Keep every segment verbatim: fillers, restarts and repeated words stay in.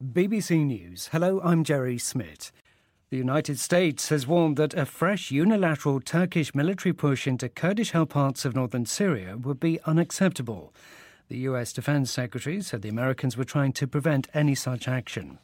B B C News. Hello, I'm Jerry Smith. The United States has warned that a fresh unilateral Turkish military push into Kurdish-held parts of northern Syria would be unacceptable. The U S Defense Secretary said the Americans were trying to prevent any such action.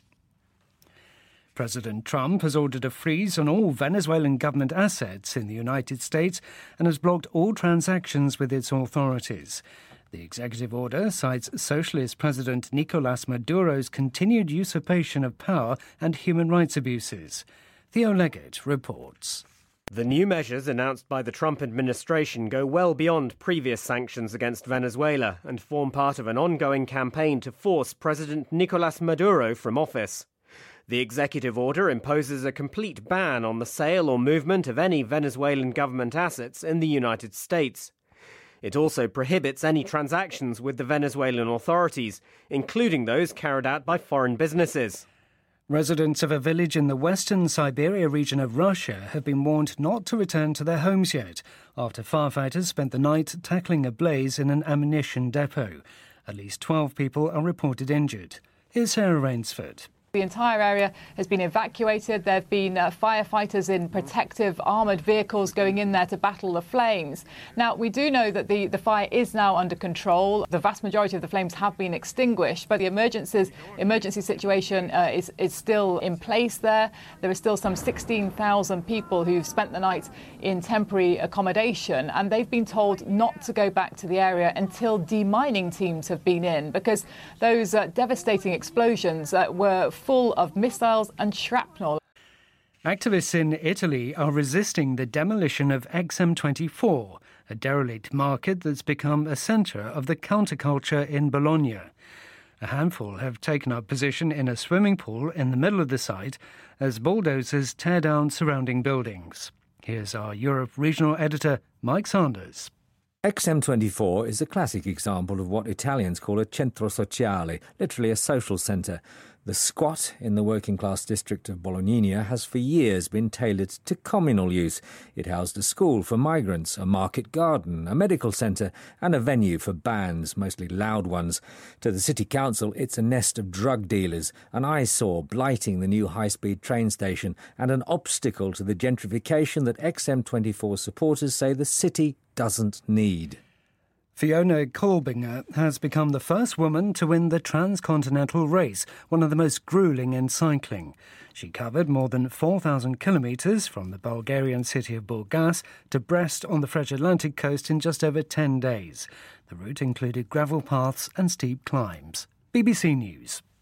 President Trump has ordered a freeze on all Venezuelan government assets in the United States and has blocked all transactions with its authorities. The executive order cites socialist President Nicolas Maduro's continued usurpation of power and human rights abuses. Theo Leggett reports. The new measures announced by the Trump administration go well beyond previous sanctions against Venezuela and form part of an ongoing campaign to force President Nicolas Maduro from office. The executive order imposes a complete ban on the sale or movement of any Venezuelan government assets in the United States. It also prohibits any transactions with the Venezuelan authorities, including those carried out by foreign businesses. Residents of a village in the western Siberia region of Russia have been warned not to return to their homes yet after firefighters spent the night tackling a blaze in an ammunition depot. At least twelve people are reported injured. Here's Sarah Rainsford. The entire area has been evacuated. There have been uh, firefighters in protective armoured vehicles going in there to battle the flames. Now, we do know that the, the fire is now under control. The vast majority of the flames have been extinguished, but the emergencies, emergency situation uh, is, is still in place there. There are still some sixteen thousand people who've spent the night in temporary accommodation, and they've been told not to go back to the area until demining teams have been in, because those uh, devastating explosions uh, were full of missiles and shrapnel. Activists in Italy are resisting the demolition of X M twenty-four, a derelict market that's become a centre of the counterculture in Bologna. A handful have taken up position in a swimming pool in the middle of the site as bulldozers tear down surrounding buildings. Here's our Europe regional editor, Mike Sanders. X M twenty-four is a classic example of what Italians call a centro sociale, literally a social centre. The squat in the working-class district of Bologna has for years been tailored to communal use. It housed a school for migrants, a market garden, a medical centre and a venue for bands, mostly loud ones. To the city council, it's a nest of drug dealers, an eyesore blighting the new high-speed train station and an obstacle to the gentrification that X M twenty-four supporters say the city doesn't need. Fiona Kolbinger has become the first woman to win the Transcontinental Race, one of the most gruelling in cycling. She covered more than four thousand kilometres from the Bulgarian city of Burgas to Brest on the French Atlantic coast in just over ten days. The route included gravel paths and steep climbs. B B C News.